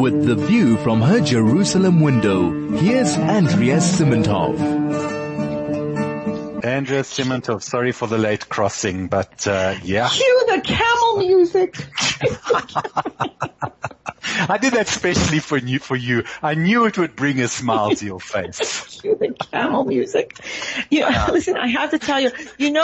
With the view from her Jerusalem window, here's Andrea Simantov. Andrea Simantov, sorry for the late crossing, but yeah. Cue the camel music. I did that specially for you. I knew it would bring a smile to your face. Cue the camel music. Listen, I have to tell you, when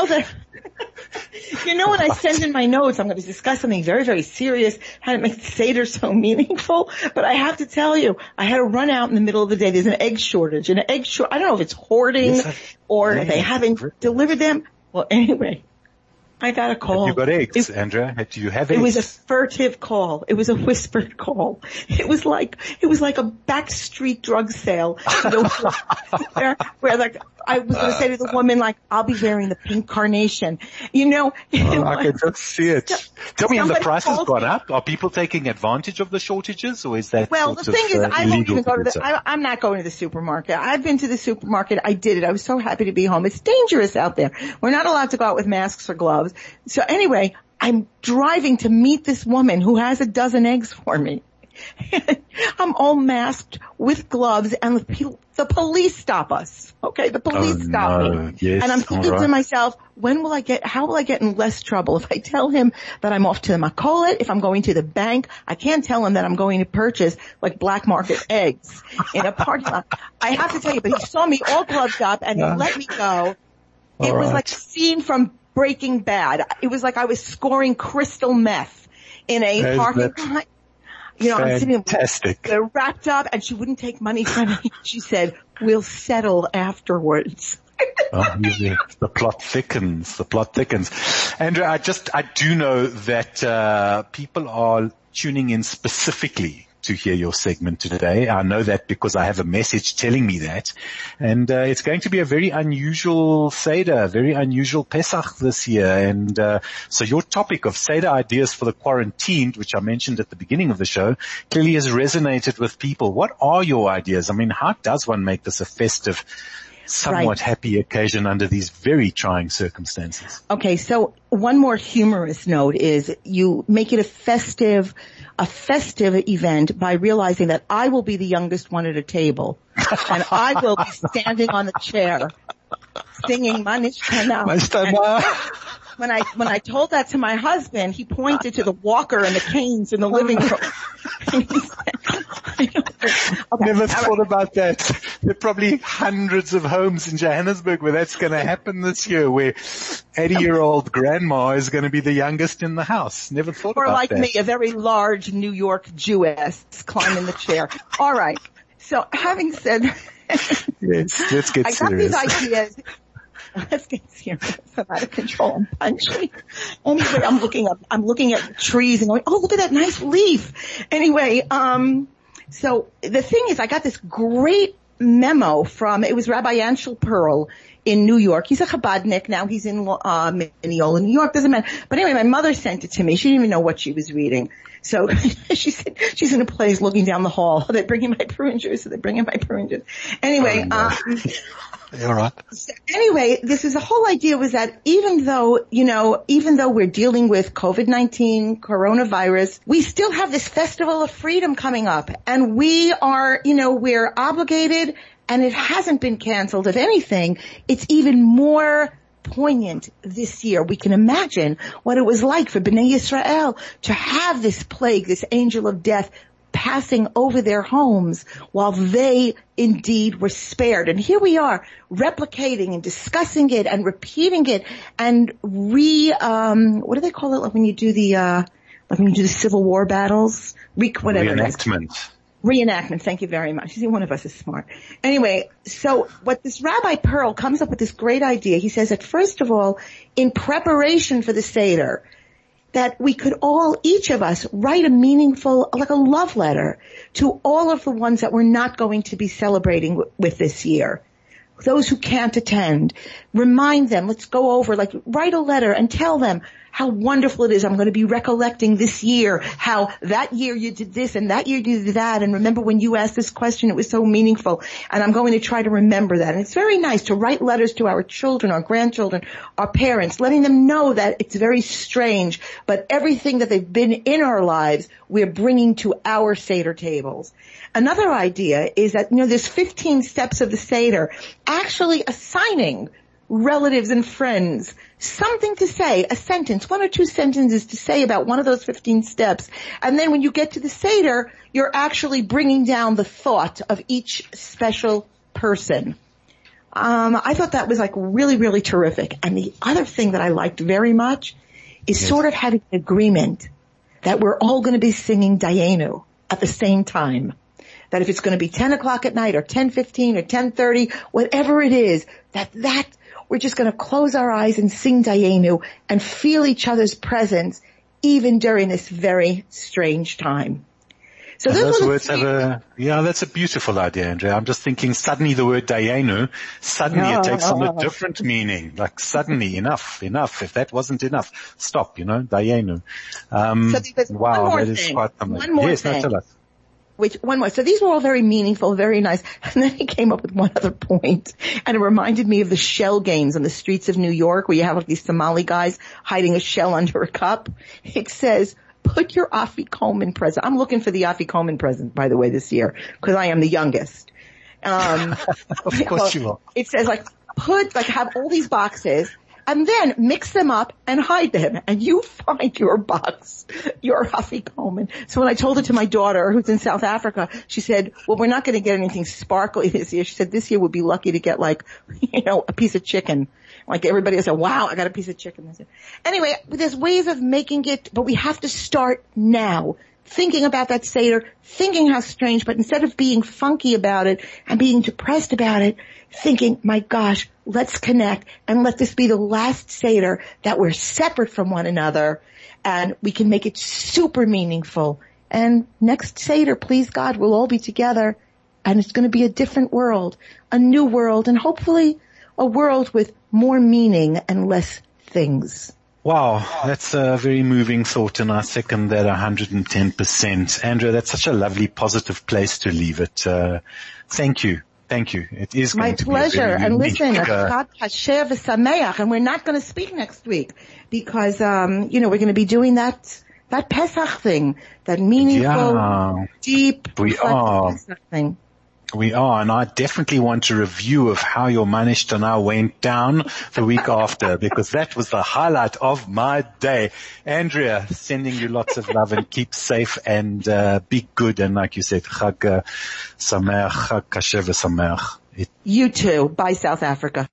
I send in my notes, I'm going to discuss something very, very serious, how to make the Seder so meaningful. But I have to tell you, I had to run out in the middle of the day. There's an egg shortage. I don't know if it's hoarding or they haven't delivered them. Well, anyway, I got a call. Have you got eggs, Andrea? Do you have eggs? It was a furtive call. It was a whispered call. It was like a backstreet drug sale. Where I was going to say to the woman, I'll be wearing the pink carnation. I can just see it. Tell me, have the prices gone up? Are people taking advantage of the shortages, or is that the thing is, I won't even go to I'm not going to the supermarket. I've been to the supermarket. I did it. I was so happy to be home. It's dangerous out there. We're not allowed to go out with masks or gloves. So anyway, I'm driving to meet this woman who has a dozen eggs for me. I'm all masked with gloves, and the police stop us. Okay, the police stop me. Yes, and I'm thinking to myself, how will I get in less trouble if I tell him that I'm off to the Makkolet, if I'm going to the bank? I can't tell him that I'm going to purchase black market eggs in a parking lot. I have to tell you, but he saw me all gloved up and he let me go. It was like a scene from Breaking Bad. It was like I was scoring crystal meth in a parking lot. I'm sitting there wrapped up, and she wouldn't take money from me. She said, "We'll settle afterwards." The plot thickens. Andrea, I do know that people are tuning in specifically to hear your segment today. I know that because I have a message telling me that. And it's going to be a very unusual Seder, very unusual Pesach this year. And so your topic of Seder ideas for the quarantined, which I mentioned at the beginning of the show, clearly has resonated with people. What are your ideas? I mean, how does one make this a festive, somewhat happy occasion under these very trying circumstances? Okay, so one more humorous note is you make it a festive event by realizing that I will be the youngest one at a table, and I will be standing on the chair singing Manish Kana. When I told that to my husband, he pointed to the walker and the canes in the living room. Never thought about that. There are probably hundreds of homes in Johannesburg where that's going to happen this year, where 80-year-old grandma is going to be the youngest in the house. Never thought about that. Or like me, a very large New York Jewess climbing the chair. All right. So having said yes, let's get serious. I got these ideas. Let's get serious. I'm out of control. I'm punchy. Anyway, I'm looking at trees and going, oh, look at that nice leaf. Anyway, so the thing is, I got this great memo it was Rabbi Anshel Pearl in New York. He's a Chabadnik. Now he's in Mineola, New York. Doesn't matter. But anyway, my mother sent it to me. She didn't even know what she was reading. So she said she's in a place looking down the hall. They're bringing my prune juice. Anyway, all right. Anyway, the whole idea was that even though we're dealing with COVID-19, coronavirus, we still have this festival of freedom coming up, and we are, we're obligated, and it hasn't been canceled. If anything, it's even more poignant this year. We can imagine what it was like for Bnei Yisrael to have this plague, this angel of death, passing over their homes while they indeed were spared. And here we are replicating and discussing it and repeating it and what do they call it? Like when you do the Civil War battles? Reenactment. Thank you very much. See, one of us is smart. Anyway, so what this Rabbi Pearl comes up with this great idea. He says that first of all, in preparation for the Seder, that we could each of us, write a meaningful, like a love letter to all of the ones that we're not going to be celebrating with this year. Those who can't attend, remind them, let's go over, write a letter and tell them how wonderful it is. I'm going to be recollecting this year, how that year you did this and that year you did that. And remember when you asked this question, it was so meaningful. And I'm going to try to remember that. And it's very nice to write letters to our children, our grandchildren, our parents, letting them know that it's very strange, but everything that they've been in our lives, we're bringing to our Seder tables. Another idea is that, there's 15 steps of the Seder, actually assigning relatives and friends something to say, a sentence, 1 or 2 sentences to say about one of those 15 steps. And then when you get to the Seder, you're actually bringing down the thought of each special person. I thought that was really, really terrific. And the other thing that I liked very much is sort of having an agreement that we're all going to be singing Dayenu at the same time. That if it's going to be 10 o'clock at night or 10:15 or 10:30, whatever it is, that we're just going to close our eyes and sing Dayenu and feel each other's presence even during this very strange time. So those words that's a beautiful idea, Andrea. I'm just thinking suddenly the word Dayenu, it takes on a different meaning. Like suddenly, enough. If that wasn't enough, stop, Dayenu. Wow, that is quite amazing. One more thing. Tell us. One more. So these were all very meaningful, very nice. And then he came up with one other point, and it reminded me of the shell games on the streets of New York where you have these Somali guys hiding a shell under a cup. It says, put your Afi Coleman present. I'm looking for the Afi Coleman present, by the way, this year, because I am the youngest. Of course you are. It says have all these boxes, and then mix them up and hide them, and you find your box, your Afi Coleman. So when I told it to my daughter, who's in South Africa, she said, well, we're not going to get anything sparkly this year. She said, this year we'll be lucky to get a piece of chicken. Like everybody will say, wow, I got a piece of chicken. Anyway, there's ways of making it, but we have to start now. Thinking about that Seder, thinking how strange, but instead of being funky about it and being depressed about it, thinking, my gosh, let's connect and let this be the last Seder that we're separate from one another and we can make it super meaningful. And next Seder, please God, we'll all be together and it's going to be a different world, a new world, and hopefully a world with more meaning and less things. Wow, that's a very moving thought, and I second that 110%. Andrea, that's such a lovely, positive place to leave it. Thank you. It is my going to pleasure. Be a very and unique, listen, Chag Kasher v'Sameach, and we're not going to speak next week because, we're going to be doing that Pesach thing, that meaningful, deep, Pesach thing. We are, and I definitely want a review of how your Manish Tana went down the week after, because that was the highlight of my day. Andrea, sending you lots of love and keep safe and be good. And like you said, Chag Sameach, Chag Kasher v'Sameach. You too. Bye, South Africa.